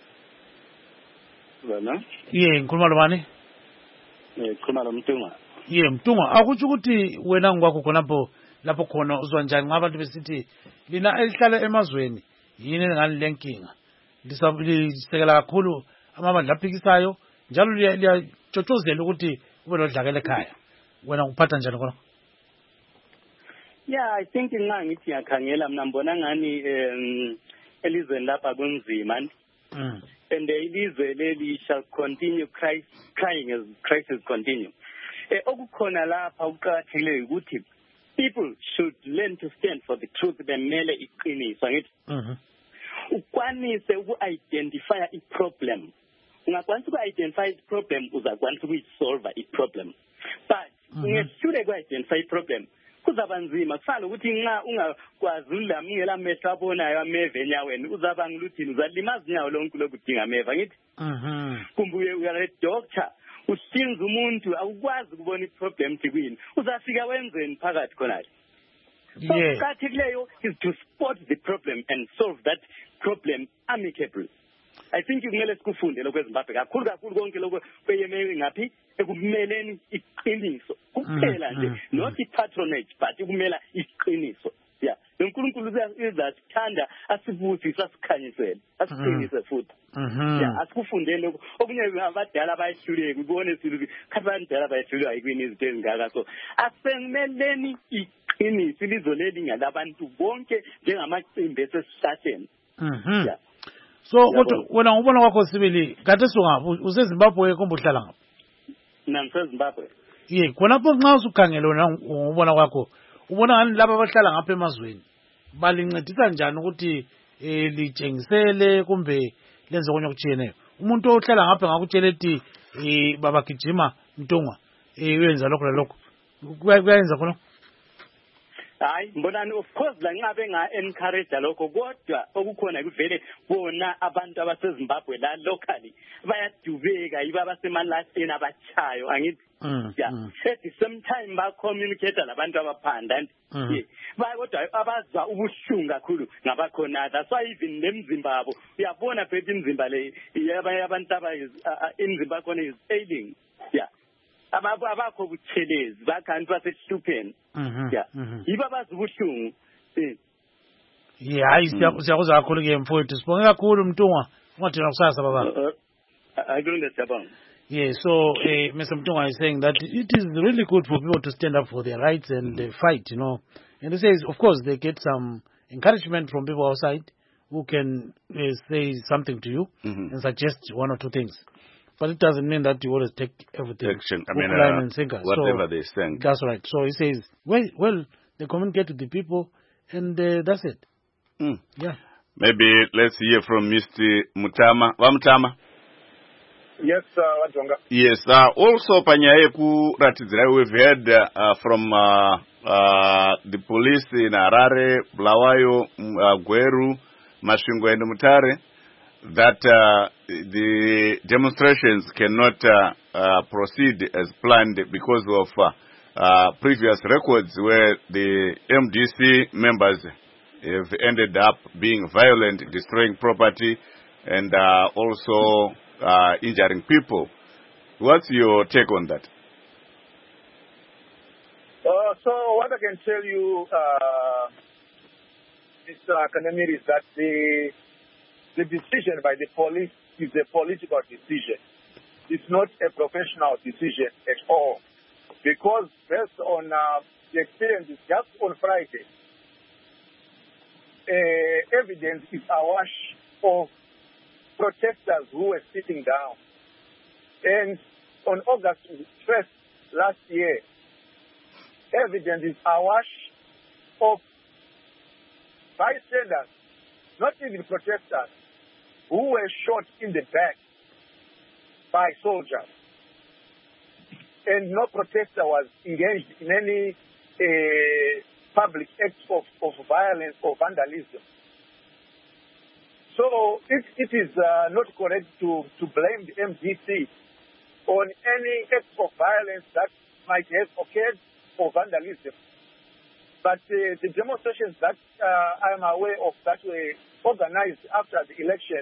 Wena? Ngikhuluma lobani? Khona lo Mtungwa. Mtungwa, akutsho ukuthi wena ngokwakho khonapho lapho khona uzwa njani ngabantu besithi lina elihlala emazweni yini ngani lenkinga? Lisekela kakhulu amabandla aphikisayo njalo liyatshotshozela ukuthi kube lodlakela ekhaya. Wena ngiphatha njani khona? Yeah, I think nxa ngithi ngiyakhangela mina ngibona ngani elizweni lapha kunzima. And ilizwe leli shall continue crying as crisis continue. Okukhona lapha ukuqakathekile ukuthi people should learn to stand for the truth bemele iqiniso ngithi. Ukwanise uku-identify i-problem. Ungakwanisa uku-identify i-problem uzakwanisa ukuyisolve i-problem. But ungehlule uku-identify i-problem kuzaba nzima kusala ukuthi nxa ungakwazi ulamngela amehlo abonayo ameve enyaweni uzaba ngiluthini uzalimaza inyawo lonke lokudinga ameva ngithi kumbuye uyale doctor usinza umuntu awukwazi ukubona iproblem kwini uzafika wenzeni phakathi khonale. So kuqakathekileyo is to spot the problem and solve that problem amicably. I think kumele sikufunde lokho eZimbabwe kakhulu konke lokho kweyeme ngaphi ekumeleni iqiniso kuphela nje not patronage but kumela iqiniso. Yeah, uNkulunkulu uzasithanda asibusise asikhanyisele asiqinise futhi. Yeah, asikufundeni lokho okunye abadala bayihluleke ubone sithi abadala abayihlulwa yikwini izinto ezingaka. So asengimeleni iqiniso ilizoleli ngalabantu bonke njengamacimbi esesihlahleni. Yeah. So wena ngubona kwakho sibili kade sungaphi useZimbabwe kumbe uhlala ngaphi? NgiseZimbabwe. Khonapho nxa usukhangela wena ngubona kwakho ubona ngani laba abahlala ngapha emazweni balincedisa njani ukuthi litshengisele kumbe lenze konke okutshiyeneyo? Umuntu ohlala ngapha ngakutshela ethi babagijima Mtungwa uyenza lokho lalokho kuyenza khona? Hayi mbonani of course la ncabe encourage lokho kodwa okukhona kuvele bona abantu abaseZimbabwe la locally bayadubeka yiba basemalahleni abachayo angithi at the same time ba communicate labantu abaphanda kodwa abazwa ubuhlungu kakhulu ngabakhona. That's why even nemzimba yabo uyabona phethe imzimba le abantu imzimba khona is ailing. Abakho buthelezi bakhanti basehlupheni. Yiba bazi ubuhlungu. Yeah, siyakuzwa kakhulu ke mfowethu. Sibonge kakhulu Mtungwa. Ungathina kusasa baba. Yeah, so Mr. Mtungwa is saying that it is really good for people to stand up for their rights and fight, you know. And he says, of course, they get some encouragement from people outside who can say something to you and suggest one or two things. But it doesn't mean that you always take everything. Action. Whatever they think. That's right. So he says, well, they communicate to the people, and that's it. Yeah. Maybe let's hear from Mr. Mutama. Mutama. Yes, Wajwanga. Yes. Also, panyaye kuratidzira, we've heard from the police in Harare, Bulawayo, Gweru, Masvingo, and Mutare that the demonstrations cannot proceed as planned because of previous records where the MDC members have ended up being violent, destroying property, and also injuring people. What's your take on that? So what I can tell you, Mr. Kanamir, is that the decision by the police is a political decision. It's not a professional decision at all. Because based on the experiences just on Friday, evidence is awash of protesters who were sitting down. And on August 1st last year, evidence is awash of bystanders, not even protesters, who were shot in the back by soldiers. And no protester was engaged in any public acts of violence or vandalism. So it is not correct to blame the MDC on any act of violence that might have occurred or vandalism. But the demonstrations that I am aware of that were organized after the election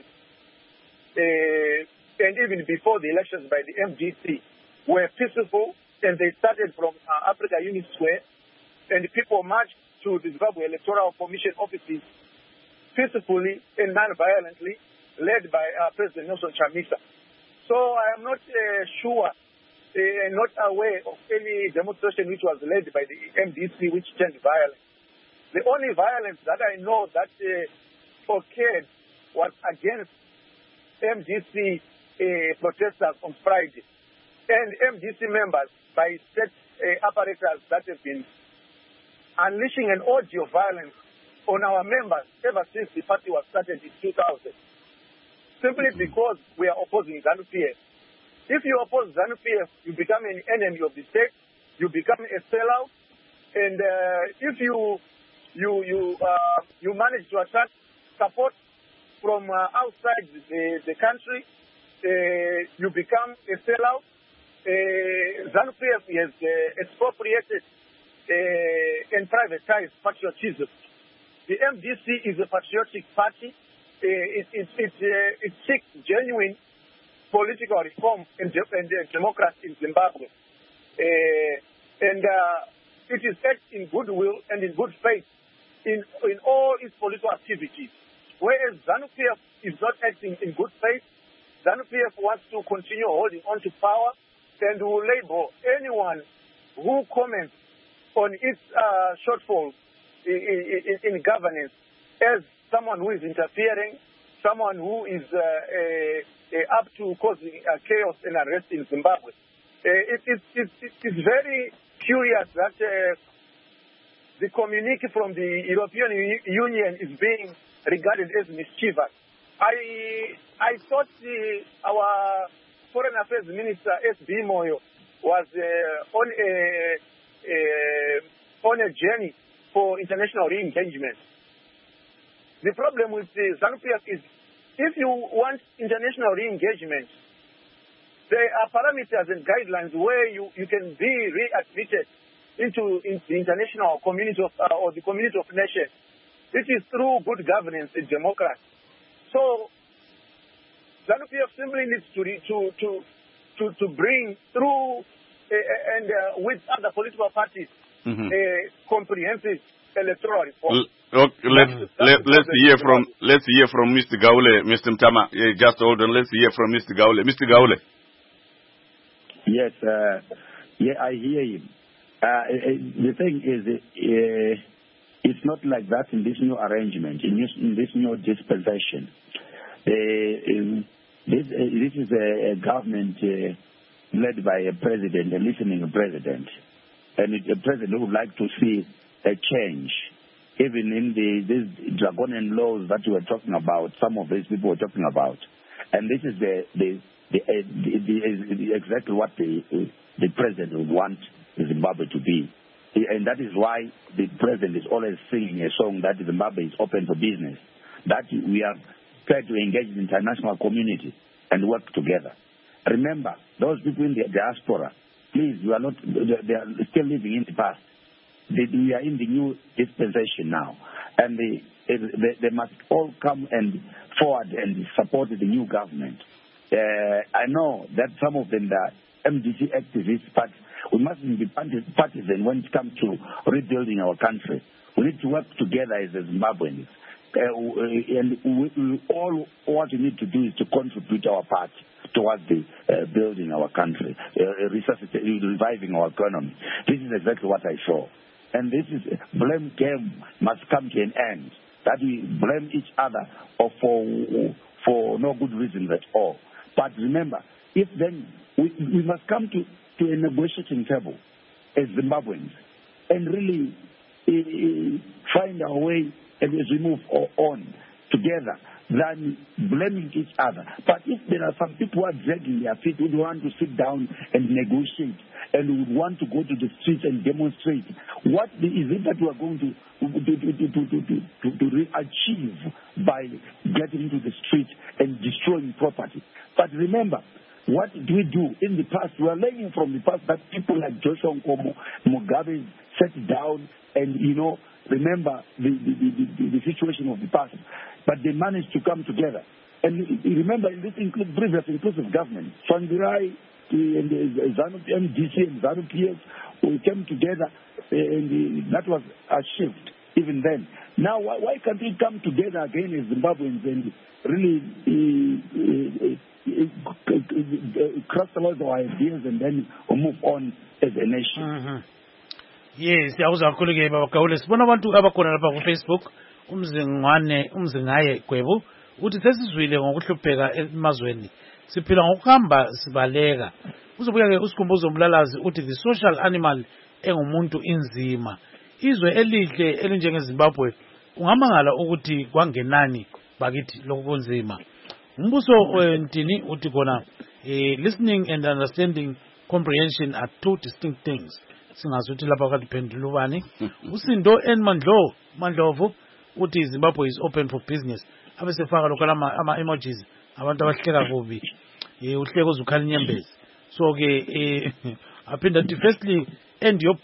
and even before the elections by the MDC were peaceful, and they started from Africa Unity Square, and people marched to the Zimbabwe Electoral Commission offices peacefully and non-violently, led by President Nelson Chamisa. So I am not sure and not aware of any demonstration which was led by the MDC which turned violent. The only violence that I know that occurred was against MDC protesters on Friday, and MDC members by state apparatus that have been unleashing an orgy of violence on our members ever since the party was started in 2000, simply because we are opposing ZANU-PF. If you oppose ZANU-PF, you become an enemy of the state, you become a sellout, and if you manage to attract support from outside the country, you become a sellout. ZANU-PF has expropriated and privatized patriotism. The MDC is a patriotic party. It seeks genuine political reform and democracy in Zimbabwe. And it is acts in goodwill and in good faith in all its political activities. Whereas ZANU-PF is not acting in good faith, ZANU-PF wants to continue holding on to power and will label anyone who comments on its shortfalls in governance as someone who is interfering, someone who is up to causing chaos and unrest in Zimbabwe. It's very curious that the communique from the European Union is being regarded as mischievous. I thought our Foreign Affairs Minister S.B. Moyo was on a journey for international re-engagement. The problem with the ZANU-PF is if you want international re-engagement, there are parameters and guidelines where you can be readmitted into the international community or the community of nations. It is through good governance and democracy. So ZANU-PF simply needs to bring through and with other political parties a comprehensive electoral reform. Let's hear from Mr. Gaule, Mr. Mtama. Just hold on. Let's hear from Mr. Gaule. Mr. Gaule. Yes, I hear him. The thing is, it's not like that in this new arrangement, in this new dispensation. This is a government led by a president, a listening president, and a president would like to see a change. Even in these draconian laws that we were talking about, some of these people were talking about, and this is exactly what the president would want Zimbabwe to be, and that is why the president is always singing a song that Zimbabwe is open for business, that we are prepared to engage the international community and work together. Remember, those people in the diaspora, please, they are still living in the past. We are in the new dispensation now, and they must all come and forward and support the new government. I know that some of them are MDC activists, but we mustn't be partisan when it comes to rebuilding our country. We need to work together as Zimbabweans. And all what we need to do is to contribute our part towards the building our country, reviving our economy. This is exactly what I saw. And this is blame game must come to an end. That we blame each other for no good reasons at all. But remember, if then we must come to a negotiating table as Zimbabweans and really find our way, and as we move on together, than blaming each other. But if there are some people who are dragging their feet, who want to sit down and negotiate, and would want to go to the streets and demonstrate, what is it that we are going to achieve by getting into the streets and destroying property? But remember, what do we do in the past? We are learning from the past that people like Joshua Nkomo, Mugabe sat down and, remember the situation of the past. But they managed to come together. And remember, in this previous inclusive government, Tsvangirai and ZANU MDC and ZANU PF, we came together, and that was a shift even then. Now, why can't we come together again as Zimbabweans and really crystallize our ideas and then move on as a nation? Mm-hmm. Yes, siyawuza kakhulu ke baba Gaule. Sibona abantu abakhona lapha ku Facebook, umzingaye Gwebu uthi sesizwile ngokuhlupheka emazweni, siphila ngokuhamba sibaleka. Uzobuya ke usikhumbuzo Mlalazi uthi the social animal engumuntu inzima. Izwe elihle elinjenge Zimbabwe ungamangala ukuthi kwangenani bakithi lokunzima. Umbuso Ntini uthi khona listening and understanding comprehension are two distinct things. Singazuthi lapha kadiphendula ubani. Usindo Mandlovu uthi Zimbabwe is open for business. Abesefaka lokho ama emojis abantu abahleka kubi. Uhleko uzukhala inyembezi. So ke aphinda uthi firstly end your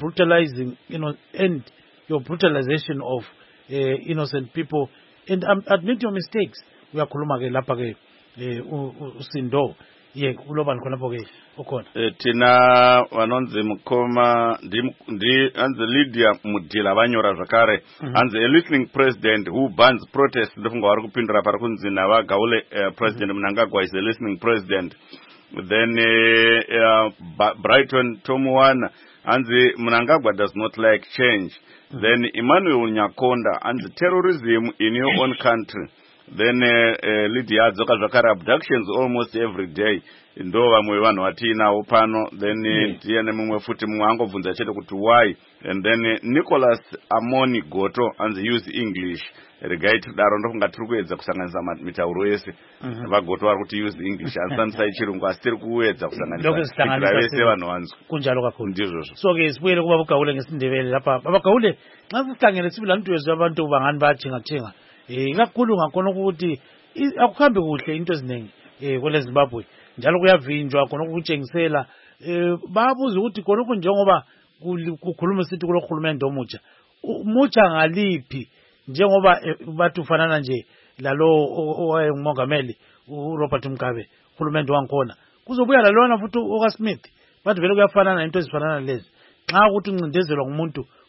brutalization of innocent people and admit your mistakes. Uyakhuluma ke lapha ke usindo kulobani khonapho ke ukhona tina vanonzi mukoma ndi anze Lydia Mudila vanyora zvakare anze a listening president who bans protest ndofunga vari kupindura pari kunzi navagaule president Mnangagwa is a listening president. Then Brighton Tomuwana anze Mnangagwa does not like change. Then Emmanuel Nyakonda anze terrorism in your own country. Then Lydia Zoka Zakara abductions almost every day. Ndo vamwe vanhu vatina upano. Then tiene mumwe futi mwango vunza chete kuti why. And then Nicholas Amoni Goto and use English. Regaiti daro ndofunga tiri kuedza kusanganisa mitauro yese. Vagoto vari kuti use English. Asanisa ichirungu asitiri kuedza kusanganisa vese vanhu vanzwa. Kunjalo kakhulu. Ndizvozvo. So ke sibuyele kuba Gaule ngesindebele lapha. Baba Gaule, nxa sihlangene sibila ntwe zabantu bangani bayathenga. Ikakhulu ngakhona ukuthi akuhambe kuhle into eziningi kwele Zimbabwe njalo kuyavinjwa khona ukutshengisela babuza ukuthi khona njengoba kukhuluma sithi kulo khulumende omutsha ngaliphi njengoba bathi ufanana nje lalo owayengumongameli uRobert Mugabe khulumende wangikhona kuzobuya lalona futhi okaSmith bathi vele kuyafanana into ezifanana lezi nxa ukuthi uncindezelwa ngumuntu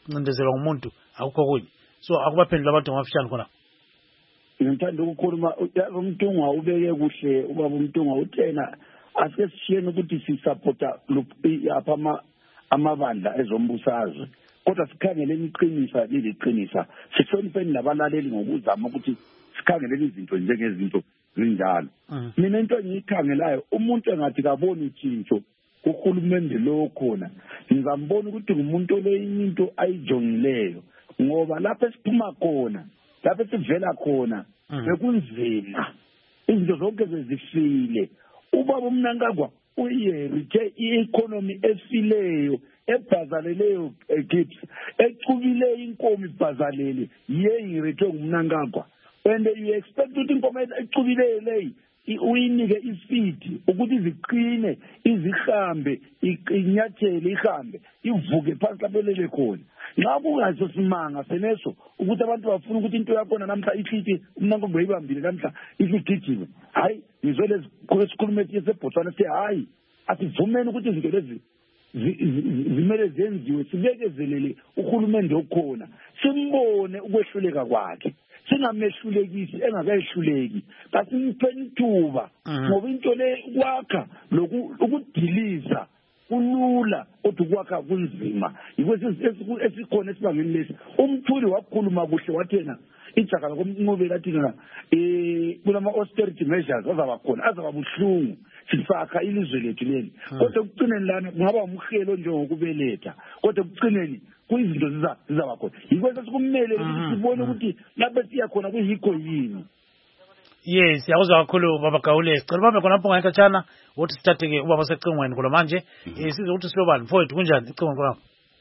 ncindezelwa ngumuntu akukho kunye. So akubaphendula abantu ngafishane khona. Ngithanda ukukhuluma uMtunga ubeke kuhle ubaba uMtunga uthena ase sishiyene ukuthi sisupporta apha amabandla ezombusazwe kodwa sikhangele imiqinisa leliqinisa sihlonipheni nabalaleli ngokuzama ukuthi sikhangele izinto njengezinto zinjalo. Mina into engiyikhangelayo umuntu engathi kaboni utshintsho kuhulumende lo khona ngizambona ukuthi umuntu oleyinye into ayijongileyo ngoba lapho esiphuma khona lapho sivela khona bekunzima izinto zonke zezifile ubaba uMnangagwa uyerite i-economy efileyo ebhazaleleyo gigs ecubile inkomo ibhazalele yeyirite nguMnangagwa and you expect ukuthi inkomo ecubile leyi uyinike isifidi ukuthi iziqine izihambe inyathele ihambe ivuke phansi labelele khona nxa kungaso simanga seneso ukuthi abantu bafuna ukuthi into yakhona namhla ihliti uMnangagwa uyibambile namhla isigijime hayi ngizole sikhulume seBotswana sithi hayi asivumeni ukuthi izinto lezi zimele zenziwe sibekezelele uhulumende okhona simbone ukwehluleka kwakhe singamehlulekisi engakayehluleki kasimpheni ithuba ngoba into le kwakha ukudiliza kulula kodwa kwakha kunzima yikho esikhona esibangeni lesi umthuli wakhuluma kuhle wathena ijaka komnqubela thina kulama austerity measures azabakhona azababuhlungu sifaka ilizwe lethu leli kodwa ukucineni lana kungaba umhelo njengokubeletha kodwa ukucineni kuyizinto zizabakhona yikho sesikumele ukuthi sibone ukuthi lapho siya khona kuyikho yini. Yes, siyakuzwa kakhulu baba Gawule. Sicela babe khona lapho ngayikhatshana ukuthi sithathe ke ubaba secingweni kulo manje size ukuthi silobani mfowethu kunjani icingweni kwakho.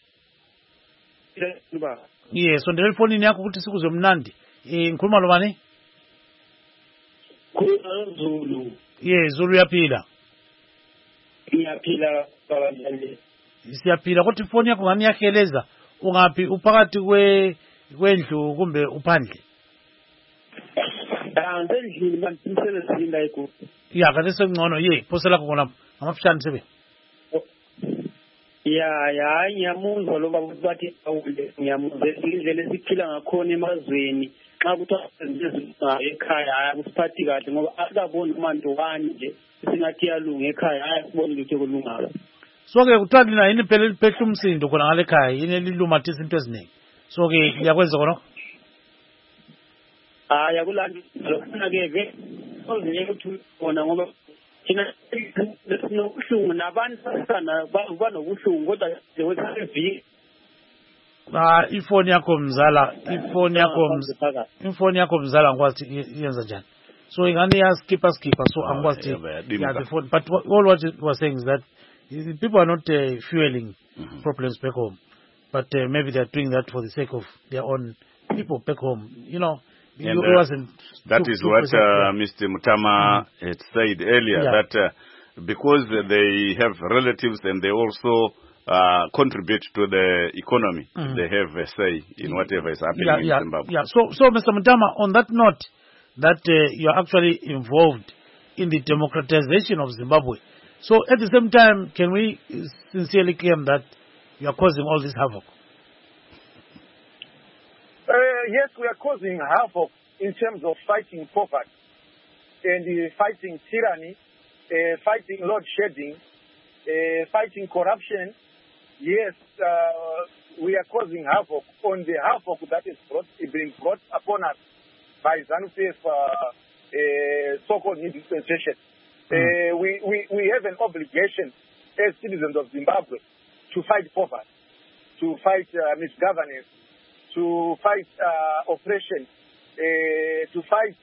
Yes, sondela ifonini yakho ukuthi sikuzwe mnandi. Ngikhuluma lo bani? Zulu. Yes, Zulu yaphila. Iyaphila baba njani? Siyaphila kodwa ifoni yakho ngani yaheleza ungaphi uphakathi kwendlu kumbe uphandle? Ndendlini mantimsebenzini la ekude. Ya kanti sengcono phosela khona lapha ngamafishane sebe. Ya ngiyamuzwa lo baba bathi awule ngiyamuzwa indlela esiphila ngakhona emazweni xa kuthiwa ekhaya akusiphathi kahle ngoba akaboni umuntu wani nje singathi yalunga ekhaya ayasibona ukuthi kulungala. So ke kuthiwa lina yini phela liphehla umsindo khona ngale ekhaya yini lilumathisa into eziningi. So ke liyakwenza khona? Yakulanda lokuna ke ozinye ukuthi khona ngoba thina sinobuhlungu nabantu basana banobuhlungu kodwa nje wesiviki ifoni yakho mzala ifoni yakho mzala ngikwazi yenza njani so ingani ya skipper so angikwazi the phone but all what it was saying is that people are not fueling problems back home but maybe they are doing that for the sake of their own people back home you know. And, that is what Mr. Mutama had said earlier, that because they have relatives and they also contribute to the economy, they have a say in whatever is happening in Zimbabwe. Yeah. So Mr. Mutama, on that note, that you are actually involved in the democratization of Zimbabwe. So at the same time, can we sincerely claim that you are causing all this havoc? Yes, we are causing havoc in terms of fighting poverty and fighting tyranny, fighting load shedding, fighting corruption. Yes, we are causing havoc on the havoc that is being brought upon us by ZANU-PF so-called new dispensation. We have an obligation as citizens of Zimbabwe to fight poverty, to fight misgovernance, to fight oppression, to fight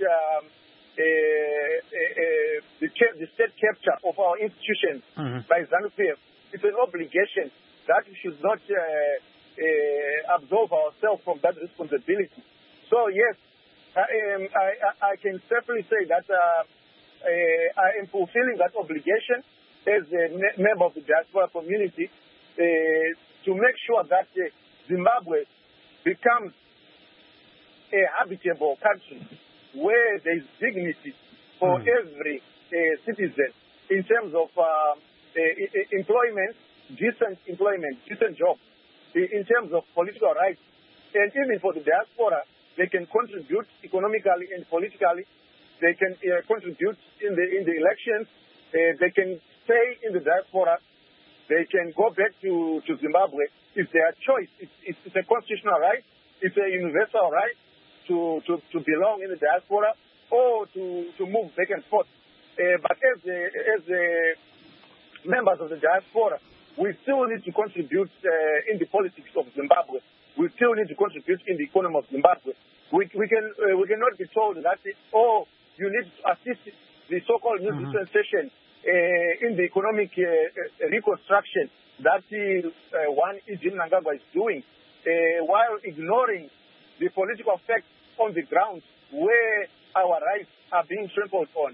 the state capture of our institutions by ZANU-PF. It's an obligation that we should not absolve ourselves from that responsibility. So yes, I can safely say that I am fulfilling that obligation as a member of the diaspora community to make sure that Zimbabwe becomes a habitable country where there is dignity for every citizen in terms of employment, decent jobs, in terms of political rights. And even for the diaspora, they can contribute economically and politically. They can contribute in the elections. They can stay in the diaspora. They can go back to Zimbabwe. It's their choice. It's a constitutional right. It's a universal right to belong in the diaspora or to move back and forth. But as members of the diaspora, we still need to contribute in the politics of Zimbabwe. We still need to contribute in the economy of Zimbabwe. We cannot be told that you need to assist the so-called new dispensation in the economic reconstruction that one Eugene Mnangagwa is doing, while ignoring the political facts on the ground where our rights are being trampled on,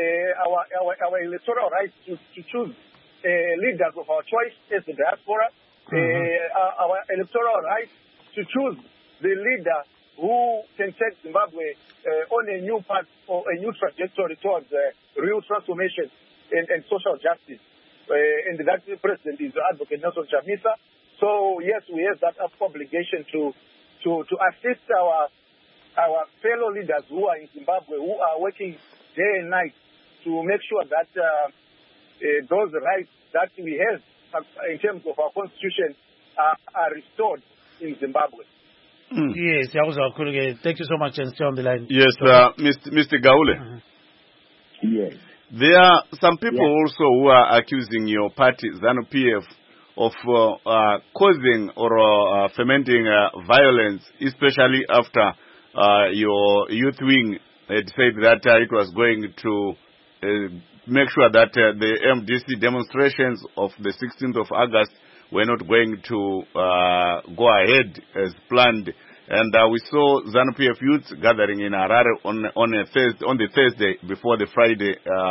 our electoral rights to choose leaders of our choice as the diaspora, our electoral rights to choose the leader who can take Zimbabwe on a new path or a new trajectory towards real transformation and social justice. And that president is Advocate Nelson Chamisa. So yes, we have that obligation to assist our fellow leaders who are in Zimbabwe, who are working day and night to make sure that those rights that we have in terms of our constitution are restored in Zimbabwe. Yes, thank you so much, and stay on the line. Yes, Mr. Gaule. Yes. There are some people also who are accusing your party, ZANU-PF, of causing or fomenting violence, especially after your youth wing had said that it was going to make sure that the MDC demonstrations of the 16th of August were not going to go ahead as planned. And we saw ZANU-PF youths gathering in Harare on the Thursday before the Friday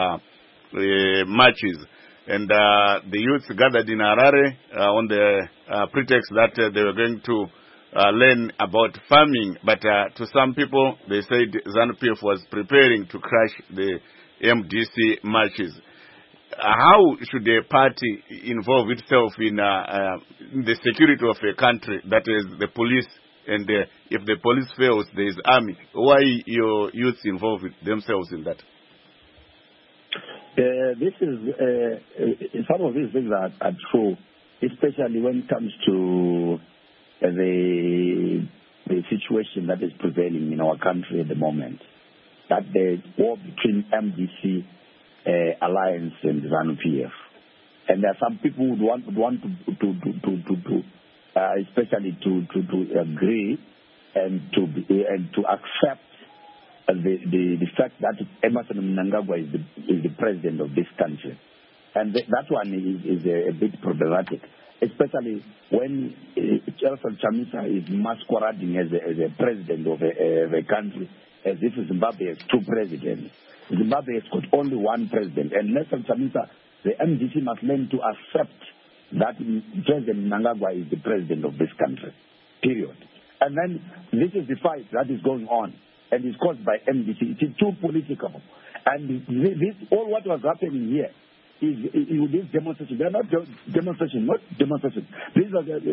marches. And the youths gathered in Harare on the pretext that they were going to learn about farming. But to some people, they said ZANU-PF was preparing to crash the MDC marches. How should a party involve itself in the security of a country, that is the police, and if the police fails, there is army? Why your youths involve themselves in that? This is some of these things are true, especially when it comes to the situation that is prevailing in our country at the moment. That the war between MDC Alliance and ZANU-PF, and there are some people who would want to especially to agree and to accept the fact that Emmerson Mnangagwa is the president of this country, and that one is a bit problematic, especially when Nelson Chamisa is masquerading as a president of a country, as if Zimbabwe has two presidents. Zimbabwe has got only one president, and Nelson Chamisa, the MDC must learn to accept that President Mnangagwa is the president of this country, period. And then this is the fight that is going on, and it's caused by MDC. It is too political. And this, all what was happening here is this demonstration. They are not demonstrations. These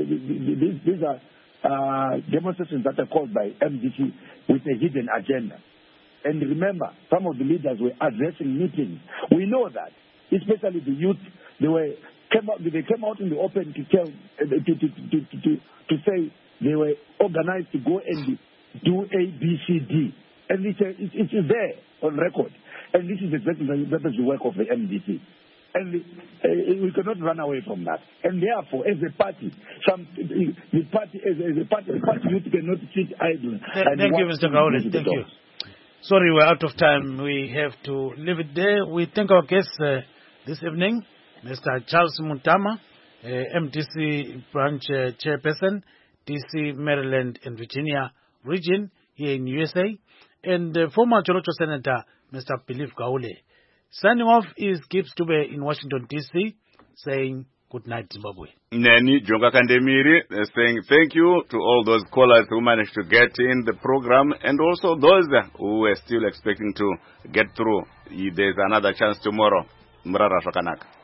are demonstrations that are caused by MDC with a hidden agenda. And remember, some of the leaders were addressing meetings. We know that, especially the youth. They came out in the open to tell to say they were organized to go and do A, B, C, D, and it is there on record. And this is exactly the work of the MDC. And we cannot run away from that. And therefore, as a party, the party youth cannot sit idle. Thank you, Mr. Gaule. Thank you. Sorry, we're out of time. We have to leave it there. We thank our guests this evening, Mr. Charles Muntama, MDC branch chairperson, DC, Maryland, and Virginia region here in USA, and former Chorocho Senator, Mr. Philip Gaule. Signing off is Gibbs Dube in Washington, D.C., saying good night, Zimbabwe. Nani Jonga Kandemiri saying thank you to all those callers who managed to get in the program, and also those who were still expecting to get through. There's another chance tomorrow. Mrara Shakanaka.